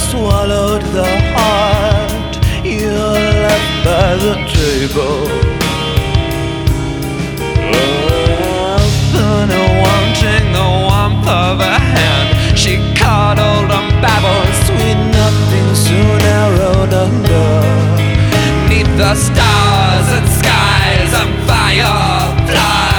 swallowed the heart you left by the table. Then wanting the warmth of a hand, she cuddled and babbled sweet nothing, soon narrowed under neath the stars and skies and fireflies.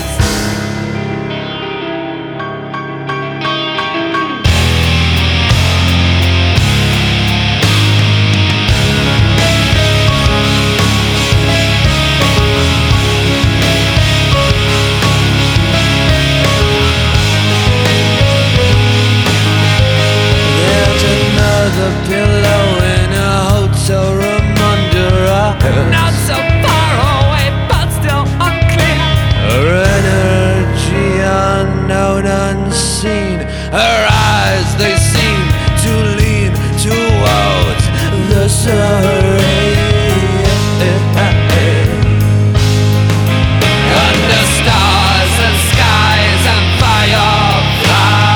The pillow in a hotel room under us, not so far away but still unclear. Her energy unknown, unseen. Her eyes, they seem to lean towards the serene. Under stars and skies and fireflies.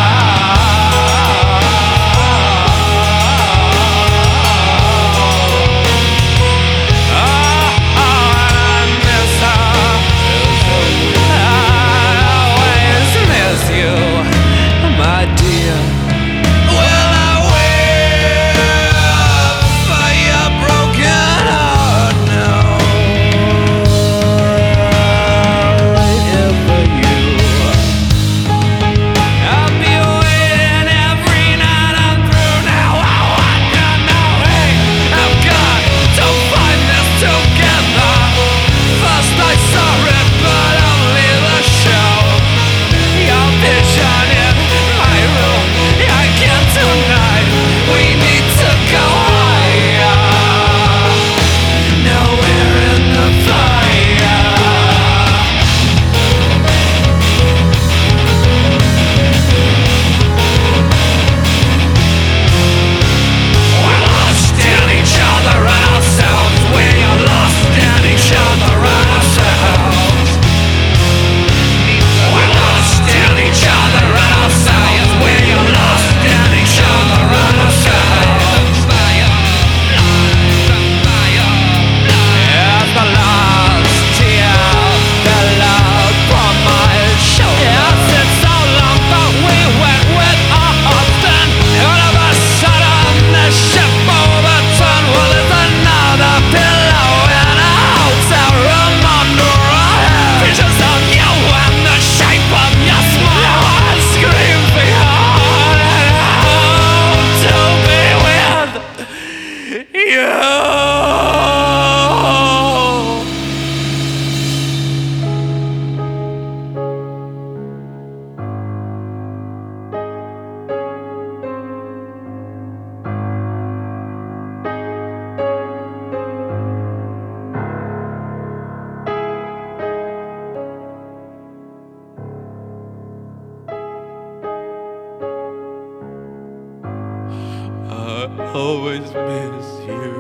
I always miss you.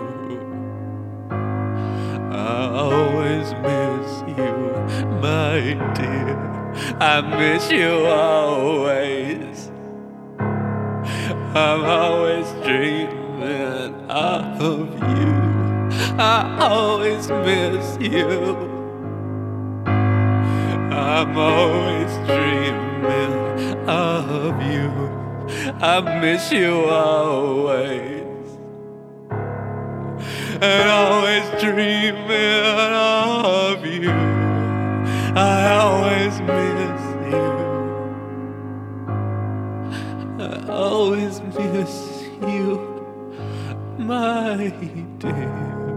I always miss you, my dear. I miss you always. I'm always dreaming of you. I always miss you. I'm always dreaming of you. I miss you always, and always dreaming of you. I always miss you. I always miss you, my dear.